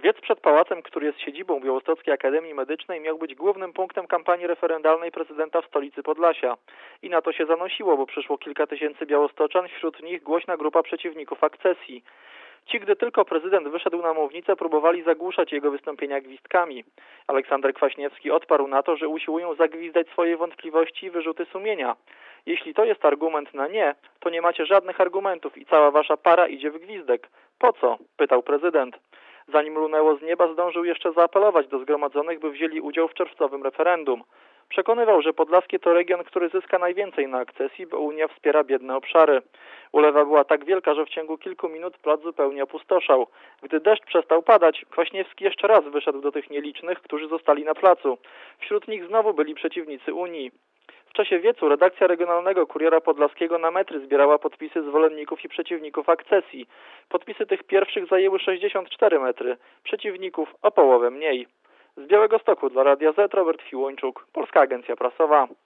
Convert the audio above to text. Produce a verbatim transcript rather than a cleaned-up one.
Wiec przed pałacem, który jest siedzibą Białostockiej Akademii Medycznej, miał być głównym punktem kampanii referendalnej prezydenta w stolicy Podlasia. I na to się zanosiło, bo przyszło kilka tysięcy białostoczan, wśród nich głośna grupa przeciwników akcesji. Ci, gdy tylko prezydent wyszedł na mównicę, próbowali zagłuszać jego wystąpienia gwizdkami. Aleksander Kwaśniewski odparł na to, że usiłują zagwizdać swoje wątpliwości i wyrzuty sumienia. Jeśli to jest argument na nie, to nie macie żadnych argumentów i cała wasza para idzie w gwizdek. Po co? Pytał prezydent. Zanim lunęło z nieba, zdążył jeszcze zaapelować do zgromadzonych, by wzięli udział w czerwcowym referendum. Przekonywał, że Podlaskie to region, który zyska najwięcej na akcesji, bo Unia wspiera biedne obszary. Ulewa była tak wielka, że w ciągu kilku minut plac zupełnie opustoszał. Gdy deszcz przestał padać, Kwaśniewski jeszcze raz wyszedł do tych nielicznych, którzy zostali na placu. Wśród nich znowu byli przeciwnicy Unii. W czasie wiecu redakcja regionalnego Kuriera Podlaskiego na metry zbierała podpisy zwolenników i przeciwników akcesji. Podpisy tych pierwszych zajęły sześćdziesiąt cztery metry, przeciwników o połowę mniej. Z Białegostoku dla Radia Z Robert Fiłończuk, Polska Agencja Prasowa.